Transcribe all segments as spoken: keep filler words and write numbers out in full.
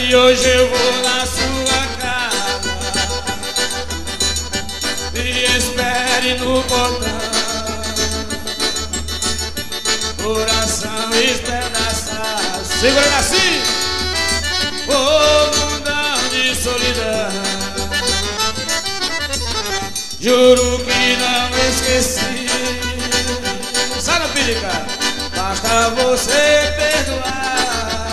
Aí hoje eu vou na sua casa, me espere no portão. Coração espedaçado, segura aí assim. Ô mundão de solidão, juro que não esqueci. Sai no pirica, basta você perdoar.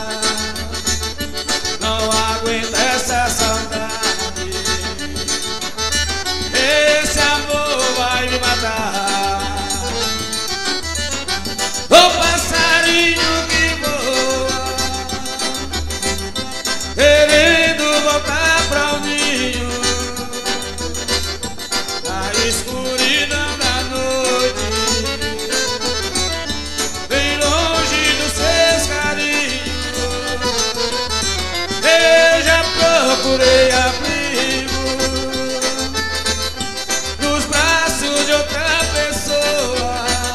Não aguento essa saudade, esse amor vai me matar. O passarinho que voa, querendo voltar pra o ninho, na escuridão da noite, bem longe dos seus carinhos. Eu já procurei abrigo nos braços de outra pessoa.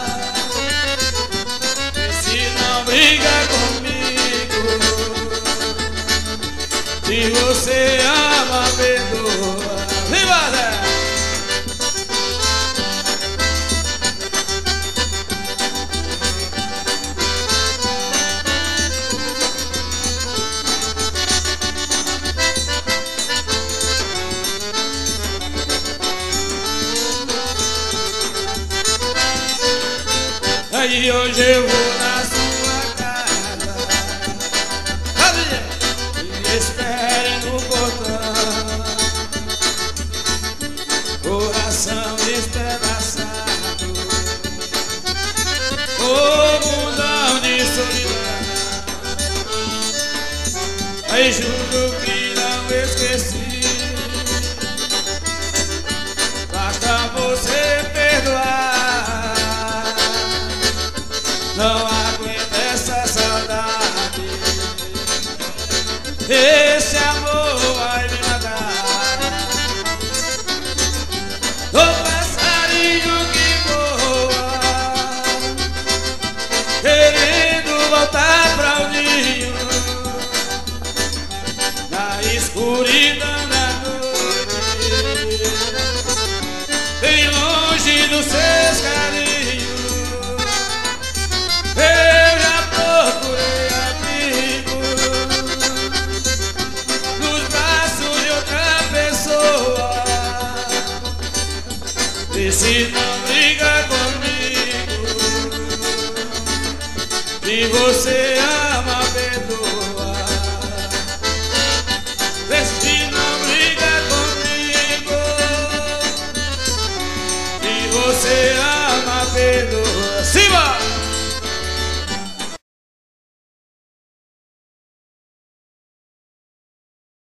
Se não briga comigo, se você ama, perdoa. Viva, Zé! Aí hoje eu vou na sua casa, me espere no portão. Coração espedaçado, ô mundão de solidão. Aí juro que não esqueci, basta você perdoar. Não aguento essa saudade, esse amor vai me matar. O passarinho que voa, querendo voltar pra o ninho, na escuridão da noite, bem longe dos seus carinhos. Eu já procurei abrigo nos braços de outra pessoa. E se não briga comigo, se você ama, perdoa. E se não briga comigo, se você